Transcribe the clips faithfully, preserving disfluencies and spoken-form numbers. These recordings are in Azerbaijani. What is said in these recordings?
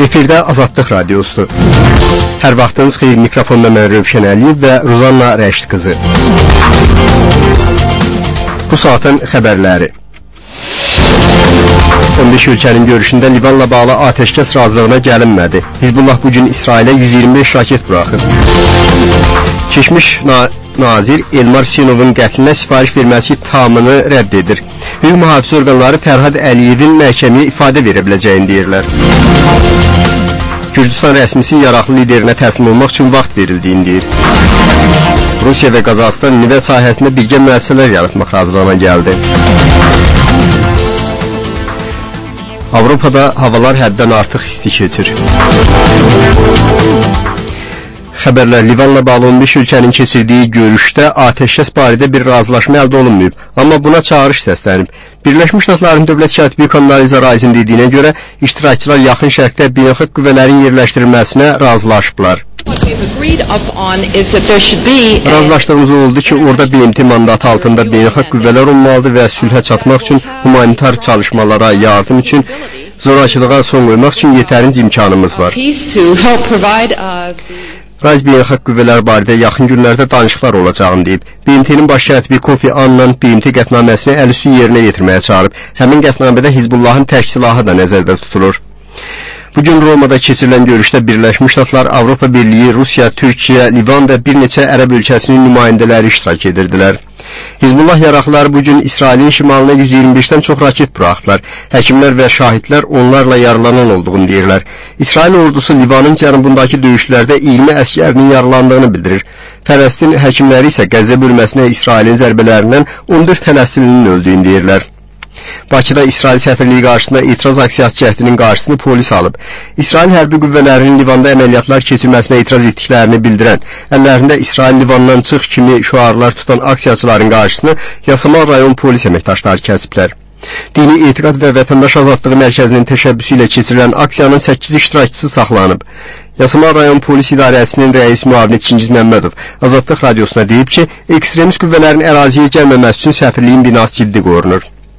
Efirdə Azadlıq Radiosudur. Hər vaxtınız xeyir, mikrofonda mən Rövşən Əliyev və Ruzanna Rəşid qızı. Bu saatın xəbərləri. on beş ölkənin görüşündə Livanla bağlı atəşkəs razılığına gəlinmədi. Hizbullah bugün İsrailə yüz iyirmi beş raket buraxır. Keçmiş na nazir Elmar Hüseynovun qətlinə sifariş verməsi tamını rədd edir. Hüquq mühafizə orqanları Fərhad Əliyevin məhkəməyə ifadə verə biləcəyini deyirlər. Gürcüstan rəsmisi yaraqlı liderinə təslim olmaq üçün vaxt verildiyini deyir. Rusiya və Qazaxıstan nüvə sahəsində birgə müəssisələr yaratmaq razılığına gəldi. Avropada havalar həddən artıq isti keçir. Xəbərlər Livanla bağlı on beş ölkənin keçirdiyi görüşdə atəşkəs barədə bir razılaşma əldə olunmayıb, amma buna çağırış səslənib. Birləşmiş Ştatların dövlət katibi Condoleezza Rice'in dediyinə görə iştirakçılar yaxın şərqdə beynəlxalq qüvvələrin yerləşdirilməsinə razılaşıblar. Razılaşdığımız oldu ki, orada B M T mandatı altında beynəlxalq qüvvələr olmalıdır və sülhə çatmaq üçün, humanitar çalışmalara yardım üçün, zorakılığa son qoymaq üçün yetərinci imkanımız var. Rice beynəlxalq qüvvələr barədə yaxın günlərdə danışıqlar olacağını deyib. B M T'nin baş katibi Kofi Annan B M T qətnaməsini əl üstü yerinə yetirməyə çağırıb. Həmin qətnamədə Hizbullahın tərk silahı da nəzərdə tutulur. Bugün Romada keçirilən görüşdə Birləşmiş Ştatlar, Avropa Birliyi, Rusiya, Türkiyə, Livan və bir neçə ərəb ölkəsinin nümayəndələri iştirak edirdilər. Hizbullah yaraqlıları bugün İsrailin şimalına yüz iyirmi beşdən çox raket buraxdılar. Həkimlər və şahidlər onlarla yaralanan olduğunu deyirlər. İsrail ordusu Livanın cənubundakı döyüşlərdə iyirmi əsgərinin yaralandığını bildirir. Fələstin həkimləri isə Qəzza bölməsinə İsrailin zərbələrindən on dörd fələstinlinin öldüyünü deyirlər. Bakıda İsrail səfirliyi qarşısında etiraz aksiyası cəhdinin qarşısını polis alıb. İsrail hərbi qüvvələrinin Livanda əməliyyatlar keçirməsinə etiraz etdiklərini bildirən, əllərində İsrail Livandan çıx kimi şüarlar tutan aksiyaçıların qarşısını Yasamal rayon polis əməkdaşları kəsiblər. Dini Etiqad və Vətəndaş Azadlığı Mərkəzinin təşəbbüsü ilə keçirilən aksiyanın səkkiz iştirakçısı saxlanıb. Yasamal rayon polis idarəsinin rəis müavini Çingiz Məmmədov Azadlıq Radiosuna deyib ki, ekstremist qüvvələrin əraziyə gəlməməsi üçün səfirliyin binası ciddi qorunur.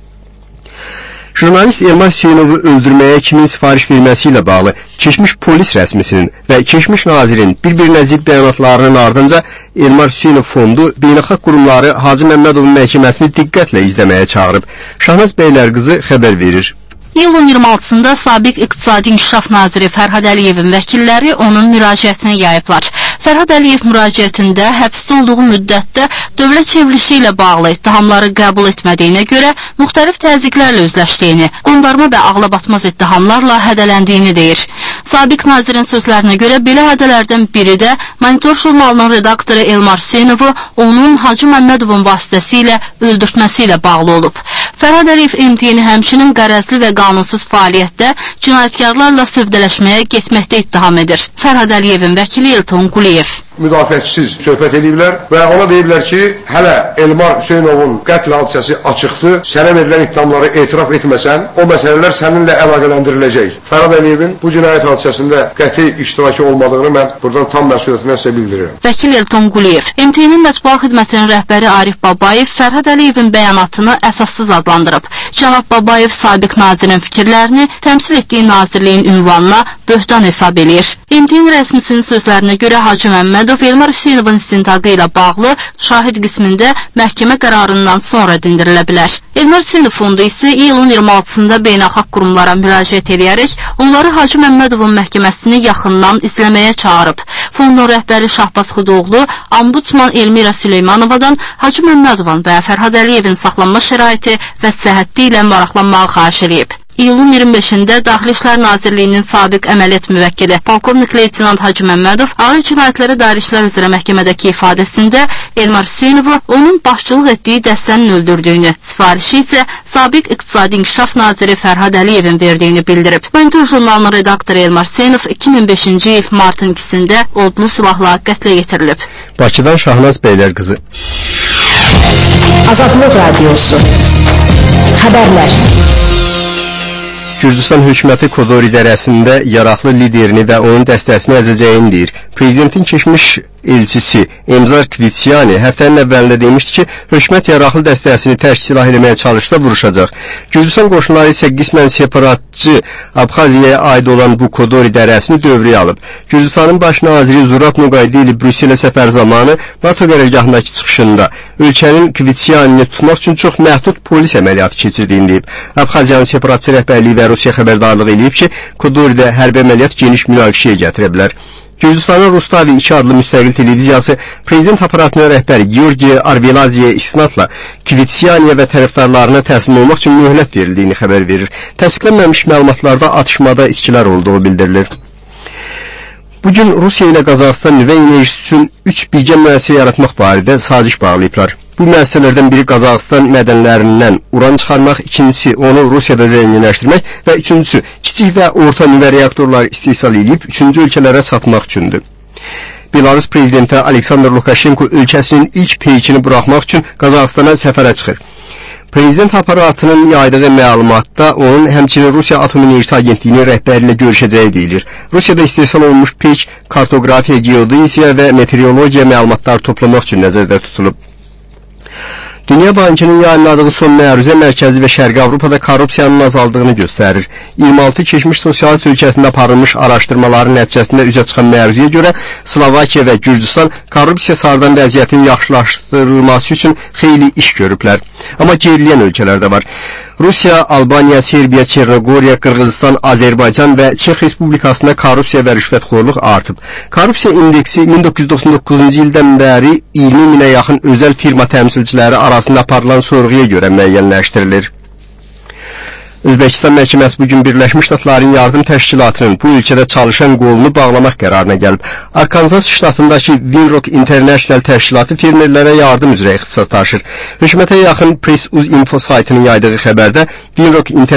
Jurnalist Elmar Hüseynovu öldürməyə kimin sifariş verməsi ilə bağlı keçmiş polis rəsmisinin və keçmiş nazirin bir-birinə zidd bəyanatlarının ardınca Elmar Hüseynov fondu beynəlxalq qurumları Hacı Məmmədovun məhkəməsini diqqətlə izləməyə çağırıb. Şahnaz Bəylər qızı xəbər verir. İyulun iyirmi altısında Sabiq İqtisadi İnkişaf Naziri Fərhad Əliyevin vəkilləri onun müraciətini yayıblar. Fərhad Əliyev müraciətində həbsdə olduğu müddətdə dövlət çevrilişi ilə bağlı ittihamları qəbul etmədiyinə görə müxtəlif təzyiqlərlə üzləşdiyini, qondarma və ağlabatmaz ittihamlarla hədələndiyini deyir. Sabiq nazirin sözlərinə görə belə hədələrdən biri də Monitor jurnalının redaktoru Elmar Hüseynovu onun Hacı Məmmədovun vasitəsilə öldürtməsi ilə bağlı olub. Fərhad Əliyev M T-ni həmçinin qərəzli və qanunsuz fəaliyyətdə cinayətkarlarla sövdələşməyə getməkdə ittiham edir. Fərhad Əliyevin vəkili Elton Quliyev. Müdafiəçisiz söhbət ediblər və ona deyiblər ki, hələ Elmar Hüseynovun qətl hadisəsi açıqdır, sənə verilən ittihamları etiraf etməsən, o məsələlər səninlə əlaqələndiriləcək. Fərhad Əliyevin bu cinayət hadisəsində qəti iştirakı olmadığını mən buradan tam məsuliyyətindən sizə bildirirəm. Vəkil Elton Quliyev. M T-nin mətbuat xidmətinin rəhbəri Arif Babayev Fərhad Əliyevin bəyanatını əsassız adlandırıb. Cənab Babayev sabiq nazirin fikirlərini təmsil etdiyi nazirliyin ünvanına böhtan hesab edir. M T-nin rəsmisinin sözlərinə görə Hacı Məmmədov Elmar Hüseynovun istintaqı ilə bağlı şahid qismində məhkəmə qərarından sonra dindirilə bilər. Elmar Hüseynov fondu isə iyulun iyirmi altısında beynəlxalq qurumlara müraciət edərək onları Hacı Məmmədovun məhkəməsini yaxından izləməyə çağırıb. Fondun rəhbəri Şahbaz Xudoğlu, Ombudsman Elmira Süleymanovadan Hacı Məmmədovun və Fərhad Əliyevin saxlanma şəraiti və səhhəti ilə maraqlanmağı xahiş edib. İyulun iyirmi beşində Daxili İşlər Nazirliyinin sabiq əməliyyat müvəkkili Polkovnik Leytenant Hacı Məmmədov ağır cinayətlərə dair işlər üzrə məhkəmədəki ifadəsində Elmar Hüseynovu onun başçılıq etdiyi dəstənin öldürdüyünü, sifarişi isə sabiq İqtisadi İnkişaf Naziri Fərhad Əliyevin verdiyini bildirib. Monitor jurnalının redaktoru Elmar Hüseynov iki min beşinci il martın ikisində odlu silahla qətlə yetirilib. Bakıdan Şahnaz Bəylər qızı. Azadlıq Radiosu. Xəbərlər. Gürcüstan hökuməti Kodor idarəsində yaraqlı liderini və onun dəstəsini əzəcəyini deyir. Prezidentin keçmiş elçisi Emzar Kvitsiyani həftənin əvvəlində demişdi ki, hökumət yaraqlı dəstəsini tərk silah eləməyə çalışsa vuruşacaq. Gürcüstan qoşunları isə qismən separatçı Abxaziyaya aid olan bu Kodori dərəsini dövrəyə alıb. Gürcüstanın baş naziri Zurab Nuqaydeli Brüsselə səfər zamanı NATO qərargahındakı çıxışında ölkənin Kvitsiyanini tutmaq üçün çox məhdud polis əməliyyatı keçirdiyini deyib. Abxaziyanın separatçı rəhbərliyi və Rusiya xəbərdarlığı eləyib ki, Kodoridə hərbi əməliyyat geniş münaqişəyə gətirə bilər. Gürcüstanın Rustavi iki adlı müstəqil televiziyası prezident aparatının rəhbəri Georgi Arvelaziyə istinadla Kvitsiyaniyə və tərəfdarlarına təslim olmaq üçün möhlət verildiyini xəbər verir. Təsdiqlənməmiş məlumatlarda atışmada itkilər olduğu bildirilir. Bugün Rusiya ilə Qazaxıstan nüvə enerjisi üçün üç birgə müəssisə yaratmaq barədə saziş bağlayıblar. Bu müəssisələrdən biri Qazaxıstan mədənlərindən uran çıxarmaq, ikincisi onu Rusiyada zənginləşdirmək və üçüncüsü kiçik və orta nüvə reaktorları istehsal edib üçüncü ölkələrə satmaq üçündür. Belarus prezidenti Aleksandr Lukashenko ölkəsinin ilk peykini buraxmaq üçün Qazaxıstana səfərə çıxır. Prezident aparatının yaydığı məlumatda onun həmçinin Rusiya Atom Enerjisi Agentliyinin rəhbəri ilə görüşəcəyi deyilir. Rusiyada istehsal olunmuş peyk kartografiya, geodeziya və meteorologiya məlumatları toplamaq üçün nəzərdə tutulub. Dünya Bankının yayınladığı son məruzə Mərkəzi və Şərqi Avropada korrupsiyanın azaldığını göstərir. iyirmi altı keçmiş sosialist ölkəsində aparılmış araşdırmaların nəticəsində üzə çıxan məruzəyə görə Slovakiya və Gürcüstan korrupsiya sarıdan vəziyyətin yaxşılaşdırılması üçün xeyli iş görüblər. Amma geriləyən ölkələr də var. Rusiya, Albaniya, Serbiya, Çernogoriya, Qırğızistan, Azərbaycan və Çex Respublikasında korrupsiya və rüşvətxorluq artıb. Korrupsiya indeksi min doqquz yüz doxsan doqquzuncu ildən bəri iyirmi minə yaxın özəl firma təmsilçiləri arasında aparılan sorğuya görə müəyyənləşdirilir. Özbəkistan məhkəməsi bugün Birləşmiş Ştatların yardım təşkilatının bu ölkədə çalışan qolunu bağlamaq qərarına gəlib. Arkansas ştatındakı Winrock International təşkilatı fermerlərə yardım üzrə ixtisas daşır. Hökumətə yaxın Press Uz Info saytının yaydığı xəbərdə Winrock International